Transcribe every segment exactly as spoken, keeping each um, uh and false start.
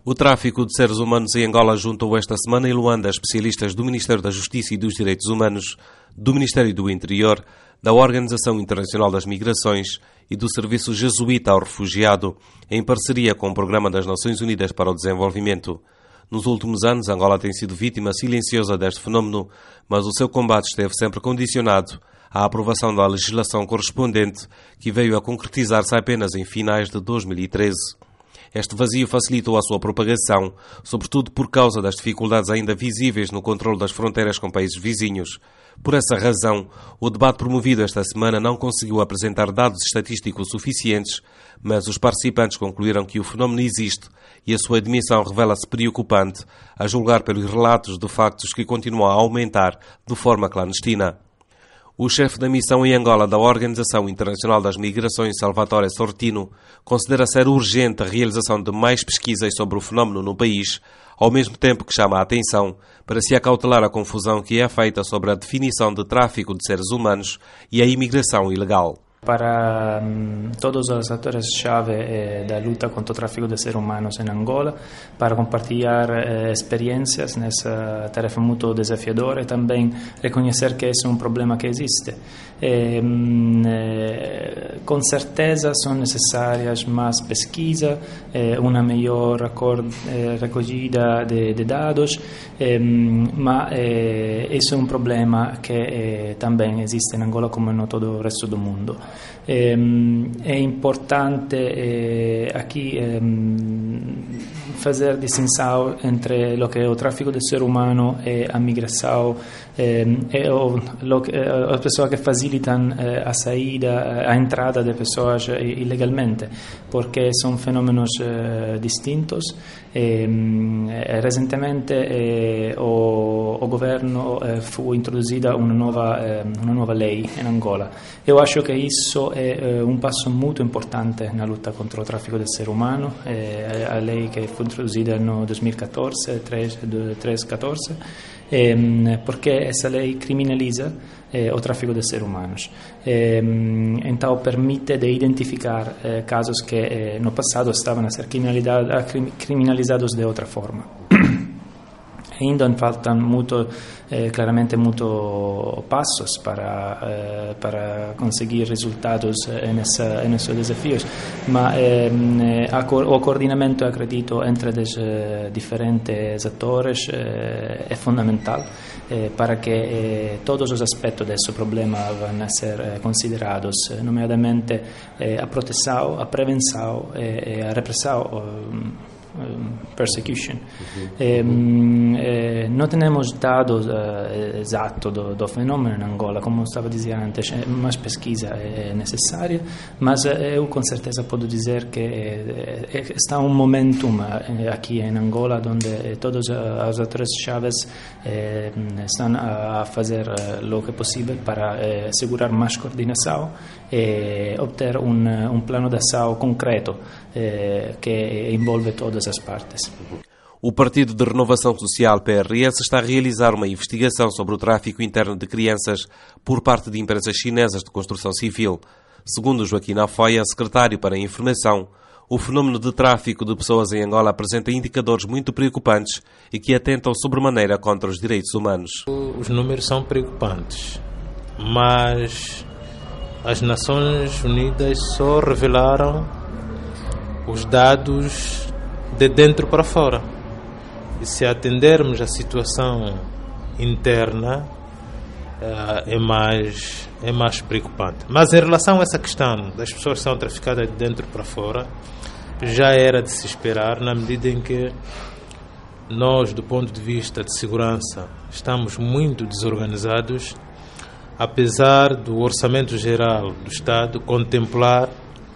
O tráfico de seres humanos em Angola juntou esta semana em Luanda especialistas do Ministério da Justiça e dos Direitos Humanos, do Ministério do Interior, da Organização Internacional das Migrações e do Serviço Jesuíta ao Refugiado, em parceria com o Programa das Nações Unidas para o Desenvolvimento. Nos últimos anos, Angola tem sido vítima silenciosa deste fenómeno, mas o seu combate esteve sempre condicionado à aprovação da legislação correspondente, que veio a concretizar-se apenas em finais de dois mil e treze. Este vazio facilitou a sua propagação, sobretudo por causa das dificuldades ainda visíveis no controle das fronteiras com países vizinhos. Por essa razão, o debate promovido esta semana não conseguiu apresentar dados estatísticos suficientes, mas os participantes concluíram que o fenómeno existe e a sua dimensão revela-se preocupante, a julgar pelos relatos de factos que continuam a aumentar de forma clandestina. O chefe da missão em Angola da Organização Internacional das Migrações, Salvatore Sortino, considera ser urgente a realização de mais pesquisas sobre o fenómeno no país, ao mesmo tempo que chama a atenção para se acautelar a confusão que é feita sobre a definição de tráfico de seres humanos e a imigração ilegal. Para um, todos os atores-chave eh, da luta contra o tráfico de seres humanos em Angola, para compartilhar eh, experiências nessa tarefa muito desafiadora e também reconhecer que esse é um problema que existe. E, eh, com certeza são necessárias mais pesquisa, eh, uma melhor eh, recolhida de, de dados, eh, mas eh, esse é um problema que eh, também existe em Angola como em todo o resto do mundo. É, é importante é, aqui é, fazer distinção entre o que é o tráfico de ser humano e a migração, é, é, o, lo, é, as pessoas que facilitam é, a saída, a entrada de pessoas ilegalmente, porque são fenômenos é, distintos. E, é, recentemente é, o, o governo é, fu introduzida uma nova, é, uma nova lei em Angola. Eu acho que isso é um passo muito importante na luta contra o tráfico de ser humano. É a lei que foi introduzida no dois mil e catorze, treze catorze, porque essa lei criminaliza o tráfico de seres humanos. Então permite de identificar casos que no passado estavam a ser criminalizados de outra forma. Ainda faltam muito, eh, claramente muito passos para eh, para conseguir resultados nessa nesses desafios, mas eh, o coordenamento, acredito, entre os eh, diferentes atores eh, é fundamental eh, para que eh, todos os aspectos desse problema vão ser eh, considerados, nomeadamente eh, a proteção, a prevenção e a repressão. Eh, persecution. Uhum. Eh, eh, não temos dados eh, exatos do, do fenômeno em Angola, como estava dizendo antes, mais pesquisa é necessária, mas eh, eu com certeza posso dizer que eh, está um momentum eh, aqui em Angola onde eh, todos os atores-chave eh, estão a fazer eh, o que é possível para eh, assegurar mais coordenação e obter um, um plano de ação concreto eh, que envolve todas as partes. O Partido de Renovação Social, P R S, está a realizar uma investigação sobre o tráfico interno de crianças por parte de empresas chinesas de construção civil. Segundo Joaquim Afoia, secretário para a Informação, o fenómeno de tráfico de pessoas em Angola apresenta indicadores muito preocupantes e que atentam sobremaneira contra os direitos humanos. Os números são preocupantes, mas as Nações Unidas só revelaram os dados de dentro para fora. E se atendermos à situação interna, é mais, é mais preocupante. Mas em relação a essa questão das pessoas que são traficadas de dentro para fora, já era de se esperar, na medida em que nós, do ponto de vista de segurança, estamos muito desorganizados, apesar do orçamento geral do Estado contemplar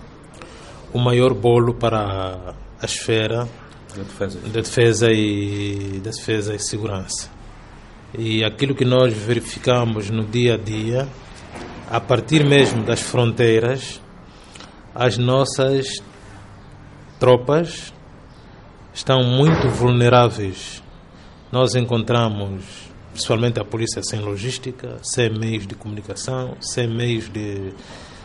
o maior bolo para a esfera da defesa. Da defesa e da defesa e segurança. E aquilo que nós verificamos no dia a dia, a partir mesmo das fronteiras, as nossas tropas estão muito vulneráveis. Nós encontramos, principalmente a polícia, sem logística, sem meios de comunicação, sem meios de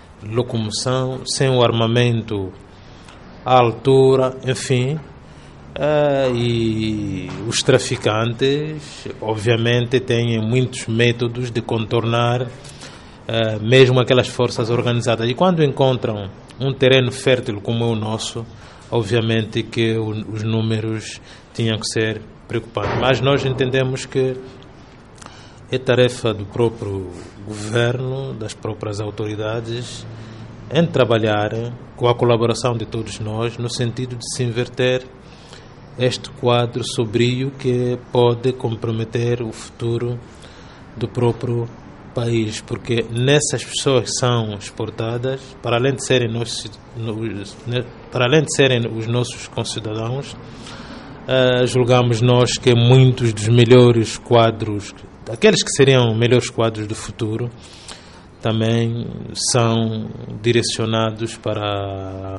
locomoção, sem o armamento à altura, enfim, Uh, e os traficantes, obviamente, têm muitos métodos de contornar uh, mesmo aquelas forças organizadas. E quando encontram um terreno fértil como é o nosso, obviamente que o, os números tinham que ser preocupantes. Mas nós entendemos que é tarefa do próprio governo, das próprias autoridades, em trabalhar com a colaboração de todos nós, no sentido de se inverter este quadro sombrio que pode comprometer o futuro do próprio país, porque nessas pessoas que são exportadas, para além de serem nossos, para além de serem os nossos concidadãos, uh, julgamos nós que muitos dos melhores quadros, aqueles que seriam melhores quadros do futuro, também são direcionados para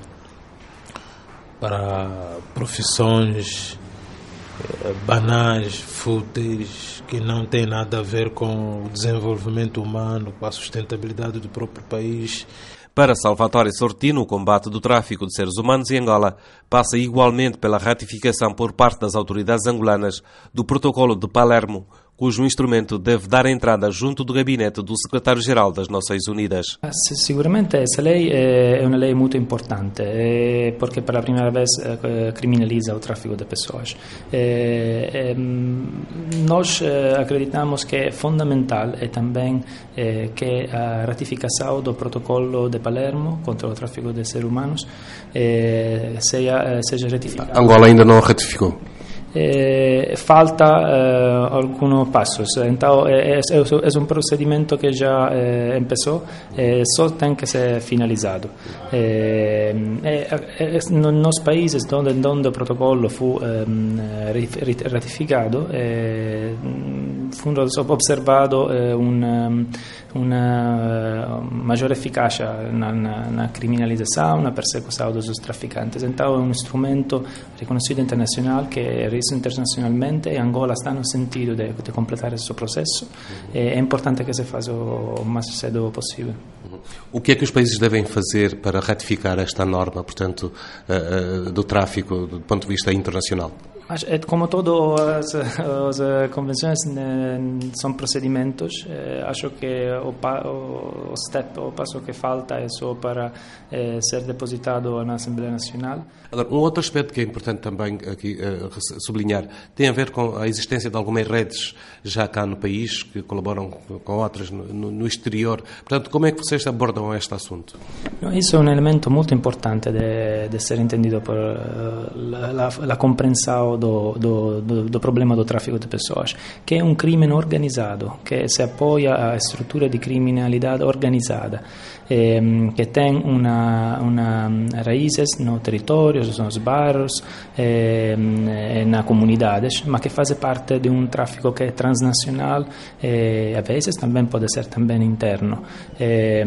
para profissões eh, banais, fúteis, que não têm nada a ver com o desenvolvimento humano, com a sustentabilidade do próprio país. Para Salvatore Sortino, o combate do tráfico de seres humanos em Angola passa igualmente pela ratificação por parte das autoridades angolanas do Protocolo de Palermo, cujo instrumento deve dar entrada junto do gabinete do secretário-geral das Nações Unidas. Sicuramente essa lei é uma lei muito importante, porque pela primeira vez criminaliza o tráfico de pessoas. Nós acreditamos que é fundamental e também que a ratificação do Protocolo de Palermo contra o tráfico de seres humanos seja, seja ratificada. Angola ainda não ratificou? Eh, falta eh, alguns passos, então é, é, é um procedimento que já eh, começou, eh, só tem que ser finalizado. Eh, eh, eh, nos países onde, onde o protocolo fu eh, ratificado, eh, fu observato eh, un, una maggiore efficacia na, na, na criminalização, na persecução dos traficantes. Então é um instrumento reconhecido internacional que é reconhecido internacionalmente e Angola está no sentido de, de completar esse processo. É importante que se faça o mais cedo possível. O que é que os países devem fazer para ratificar esta norma, portanto, uh, uh, do tráfico do ponto de vista internacional? Como todas as, as convenções são procedimentos, acho que o, o step, o passo que falta é só para é, ser depositado na Assembleia Nacional. Agora, um outro aspecto que é importante também aqui uh, sublinhar tem a ver com a existência de algumas redes já cá no país que colaboram com outras no, no, no exterior. Portanto, como é que vocês abordam este assunto? Isso é um elemento muito importante de, de ser entendido por uh, a compreensão do, do, do, do problema do tráfico de pessoas, que é um crime organizado, que se apoia a estrutura de criminalidade organizada, eh, que tem uma, uma raízes no território, nos bairros, eh, nas comunidades, mas que faz parte de um tráfico que é transnacional e, a vezes, também pode ser também interno. Eh,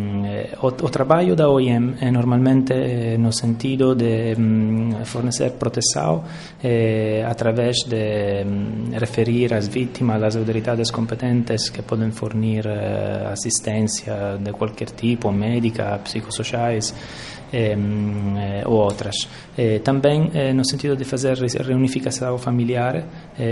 o, o trabalho da O I M é normalmente eh, no sentido de um, fornecer proteção eh, através de um, referir as vítimas às autoridades competentes que podem fornecer eh, assistência de qualquer tipo, médica, psicossociais eh, ou outras. Eh, também eh, no sentido de fazer reunificação familiar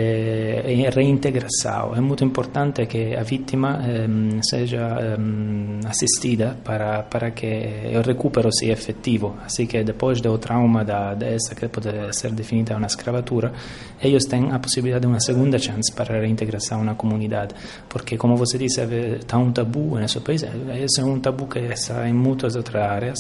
eh, e reintegração. É muito importante que a vítima eh, seja eh, assistida para, para que o recupero seja efetivo. Assim que depois do trauma da, dessa que pode ser definida uma escravatura, eles têm a possibilidade de uma segunda chance para a reintegração na comunidade. Porque, como você disse, está um tabu nesse país. Esse é um tabu que está em muitas outras áreas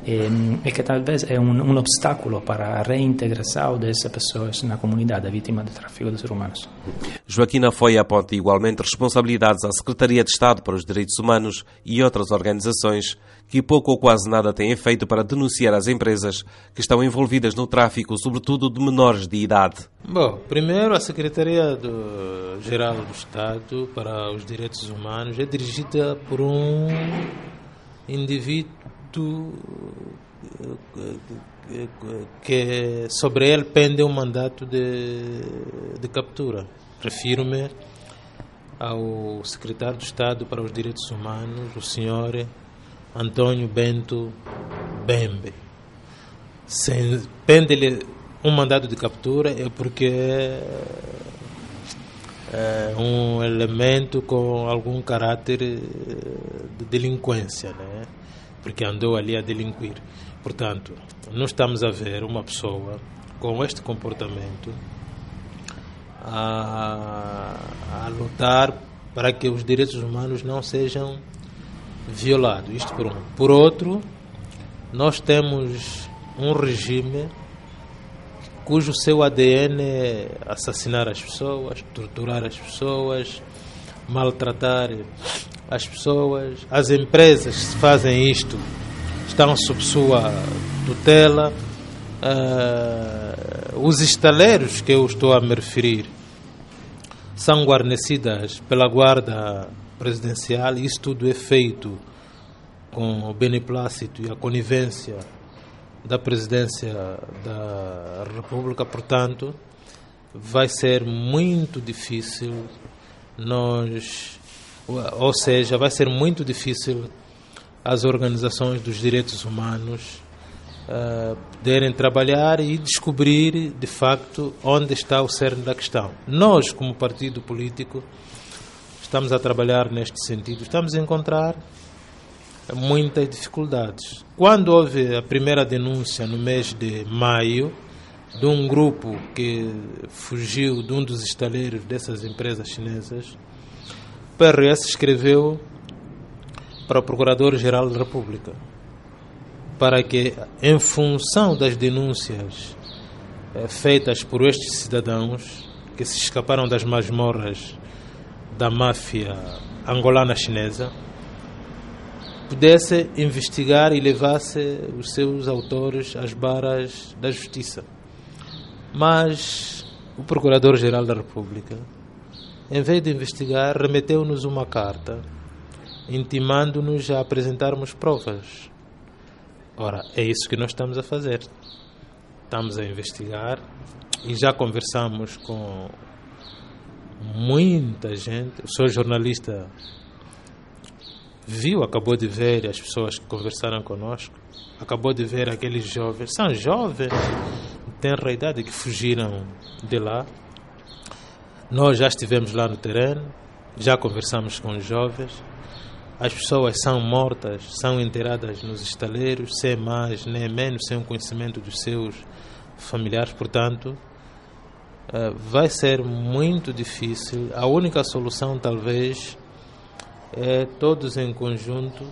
e, e que talvez é um, um obstáculo para a reintegração dessas pessoas na comunidade vítima de tráfico de seres humanos. Joaquina Foia aponta igualmente responsabilidades à Secretaria de Estado para os Direitos Humanos e outras organizações que pouco ou quase nada têm feito para denunciar as empresas que estão envolvidas no tráfico, sobretudo de menores de idade. Bom, primeiro a Secretaria do Geral do Estado para os Direitos Humanos é dirigida por um indivíduo que sobre ele pende um mandato de, de captura. Refiro-me ao secretário de Estado para os Direitos Humanos, o senhor Antônio Bento Bembe. Pende-lhe um mandado de captura é porque é um elemento com algum caráter de delinquência, né? Porque andou ali a delinquir. Portanto, não estamos a ver uma pessoa com este comportamento a, a lutar para que os direitos humanos não sejam violados. Isto por um. Por outro, nós temos um regime cujo seu A D N é assassinar as pessoas, torturar as pessoas, maltratar as pessoas. As empresas que fazem isto estão sob sua tutela. Uh, os estaleiros que eu estou a me referir são guarnecidas pela guarda presidencial, e isso tudo é feito com o beneplácito e a conivência da presidência da República. Portanto, vai ser muito difícil nós, ou seja, vai ser muito difícil as organizações dos direitos humanos uh, poderem trabalhar e descobrir de facto onde está o cerne da questão. Nós, como partido político, estamos a trabalhar neste sentido, estamos a encontrar muitas dificuldades. Quando houve a primeira denúncia no mês de maio de um grupo que fugiu de um dos estaleiros dessas empresas chinesas, o P R S escreveu para o Procurador-Geral da República para que, em função das denúncias eh, feitas por estes cidadãos que se escaparam das masmorras da máfia angolana chinesa, pudesse investigar e levasse os seus autores às barras da justiça. Mas o Procurador-Geral da República, em vez de investigar, remeteu-nos uma carta intimando-nos a apresentarmos provas. Ora, é isso que nós estamos a fazer. Estamos a investigar e já conversamos com muita gente. O senhor jornalista viu, acabou de ver as pessoas que conversaram conosco, acabou de ver aqueles jovens, são jovens de tenra idade que fugiram de lá. Nós já estivemos lá no terreno, já conversamos com os jovens. As pessoas são mortas, são enterradas nos estaleiros, sem mais nem menos, sem o conhecimento dos seus familiares. Portanto, vai ser muito difícil. A única solução, talvez, é todos em conjunto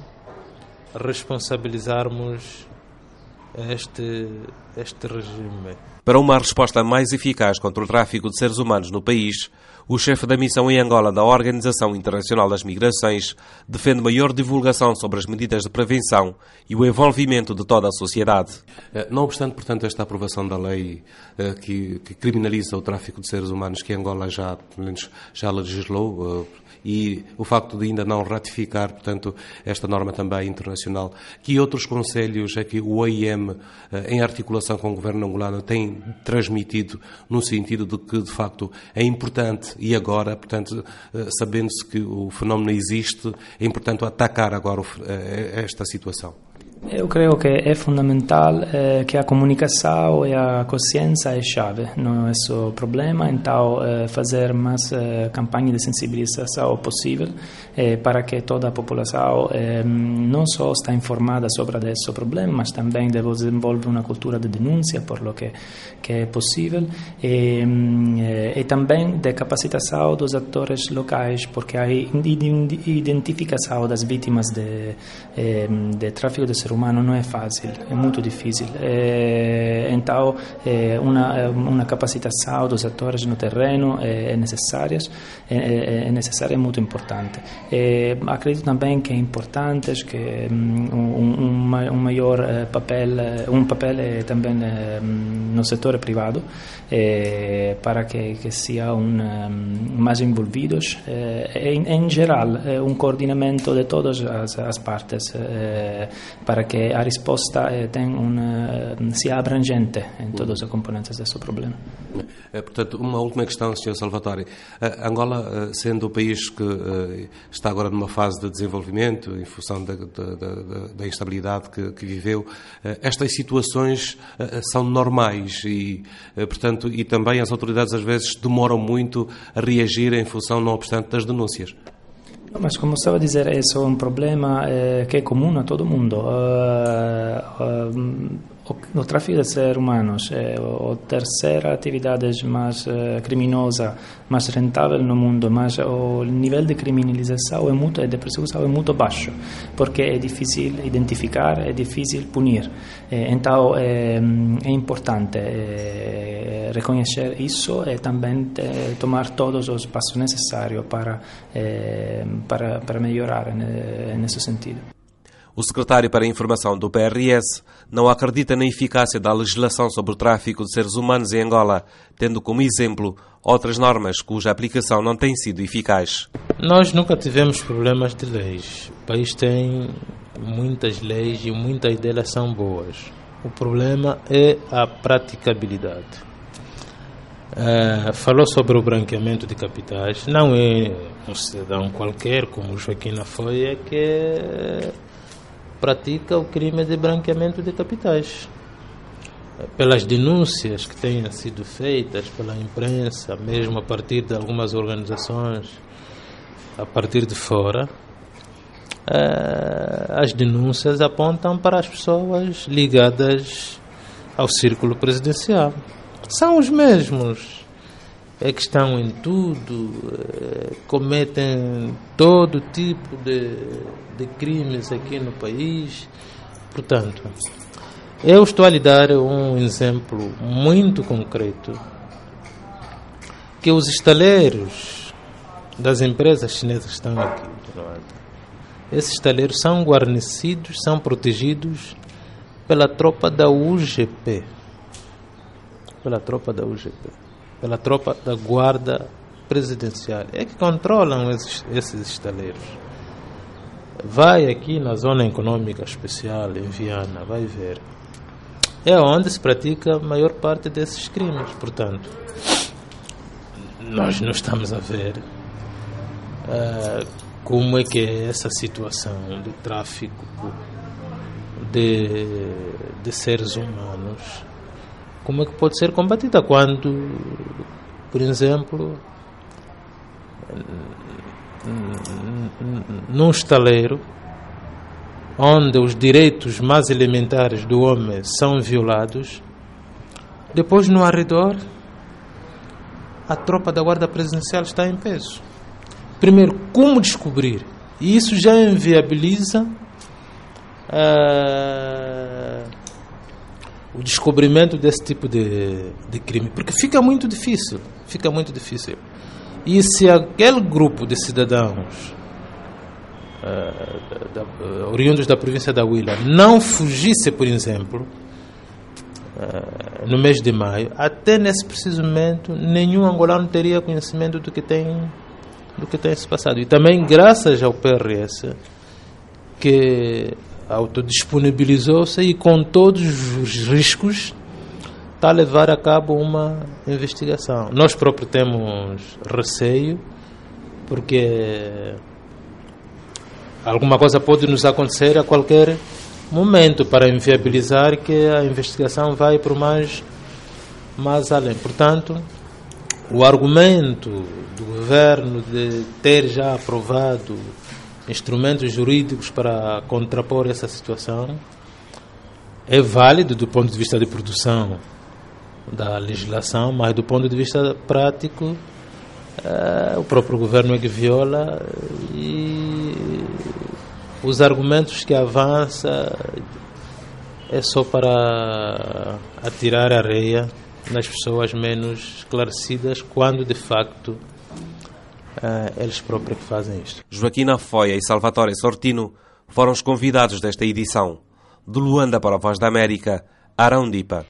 responsabilizarmos este, este regime. Para uma resposta mais eficaz contra o tráfico de seres humanos no país, o chefe da missão em Angola da Organização Internacional das Migrações defende maior divulgação sobre as medidas de prevenção e o envolvimento de toda a sociedade. Não obstante, portanto, esta aprovação da lei que, que criminaliza o tráfico de seres humanos, que Angola já, pelo menos, já legislou, e o facto de ainda não ratificar, portanto, esta norma também internacional, que outros conselhos é que o O I M, em articulação com o governo angolano, tem transmitido no sentido de que, de facto, é importante, e agora, portanto, sabendo-se que o fenómeno existe, é importante atacar agora esta situação? Eu creio que é fundamental eh, que a comunicação e a consciência é chave no esse problema, então eh, fazer mais eh, campanha de sensibilização possível eh, para que toda a população eh, não só está informada sobre esse problema, mas também desenvolve uma cultura de denúncia por lo que, que é possível, e, e também de capacitação dos atores locais, porque a identificação das vítimas de, de tráfico de ser humano não é fácil, é muito difícil. É, então, é, uma, uma capacitação dos atores no terreno é, é necessária, é, é necessária, é muito importante. É, acredito também que é importante que um, um, um maior papel, um papel é também no setor privado, é, para que, que sejam um, mais envolvidos. É, em, em geral, é um coordenamento de todas as, as partes, é, para para que a risposta eh, tenha uma, sia abrangente em todos os componentes desse problema. É, portanto, uma última questão, senhor Salvatore. Angola, sendo o país que está agora numa fase de desenvolvimento, em função da, da, da, da instabilidade que, que viveu, estas situações são normais e, portanto, e também as autoridades às vezes demoram muito a reagir em função, não obstante, das denúncias. Mas como estava a dizer, esse é um problema eh, que é comum a todo mundo. Uh, uh, o, o tráfico de seres humanos é a terceira atividade mais uh, criminosa, mais rentável no mundo, mas o nível de criminalização é muito, de persecução é muito baixo, porque é difícil identificar, é difícil punir. Eh, então é, é importante é, reconhecer isso e também é, tomar todos os passos necessários para é, Para, para melhorar nesse sentido. O secretário para a Informação do P R S não acredita na eficácia da legislação sobre o tráfico de seres humanos em Angola, tendo como exemplo outras normas cuja aplicação não tem sido eficaz. Nós nunca tivemos problemas de leis. O país tem muitas leis e muitas delas são boas. O problema é a praticabilidade. Uh, falou sobre o branqueamento de capitais. Não é um cidadão qualquer, como o Joaquim foi, que pratica o crime de branqueamento de capitais. Pelas denúncias que têm sido feitas pela imprensa, mesmo a partir de algumas organizações, a partir de fora, uh, as denúncias apontam para as pessoas ligadas ao círculo presidencial. São os mesmos, é que estão em tudo, é, cometem todo tipo de, de crimes aqui no país. Portanto, eu estou a lhe dar um exemplo muito concreto, que os estaleiros das empresas chinesas que estão aqui, esses estaleiros são guarnecidos, são protegidos pela tropa da U G P. pela tropa da U G P, pela tropa da Guarda Presidencial, é que controlam esses, esses estaleiros. Vai aqui na Zona Econômica Especial, em Viana, vai ver. É onde se pratica a maior parte desses crimes. Portanto, nós não estamos a ver uh, como é que é essa situação de tráfico de, de seres humanos. Como é que pode ser combatida quando, por exemplo, num estaleiro onde os direitos mais elementares do homem são violados, depois no arredor a tropa da Guarda Presidencial está em peso. Primeiro, como descobrir? E isso já inviabiliza uh, o descobrimento desse tipo de, de crime, porque fica muito difícil, fica muito difícil. E se aquele grupo de cidadãos uh, da, da, oriundos da província da Huila não fugisse, por exemplo, uh, no mês de maio, até nesse preciso momento, nenhum angolano teria conhecimento do que tem, do que tem se passado. E também graças ao P R S, que autodisponibilizou-se e com todos os riscos está a levar a cabo uma investigação. Nós próprios temos receio, porque alguma coisa pode nos acontecer a qualquer momento para inviabilizar que a investigação vai por mais, mais além. Portanto, o argumento do governo de ter já aprovado instrumentos jurídicos para contrapor essa situação é válido do ponto de vista de produção da legislação, mas do ponto de vista prático é, o próprio governo é que viola, e os argumentos que avança é só para atirar areia nas pessoas menos esclarecidas, quando de facto Uh, eles próprios que fazem isto. Joaquim Afoia e Salvatore Sortino foram os convidados desta edição. De Luanda para a Voz da América, Arão Dipa.